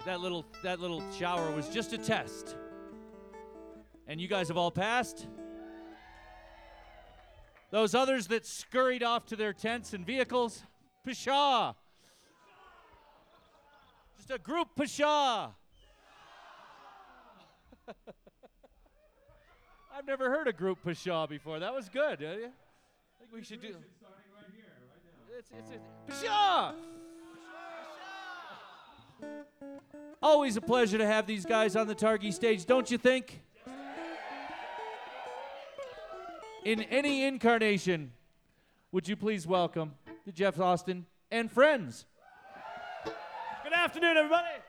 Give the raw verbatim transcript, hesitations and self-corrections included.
that little that little shower was just a test. And you guys have all passed. Those others that scurried off to their tents and vehicles, pshaw. Just a group pshaw. I've never heard a group pshaw before. That was good. I think we should do. Starting right here, right now. It's it's it's pshaw. Always a pleasure to have these guys on the Targhee stage, don't you think? In any incarnation, would you please welcome the Jeff Austin and friends. Good afternoon, everybody.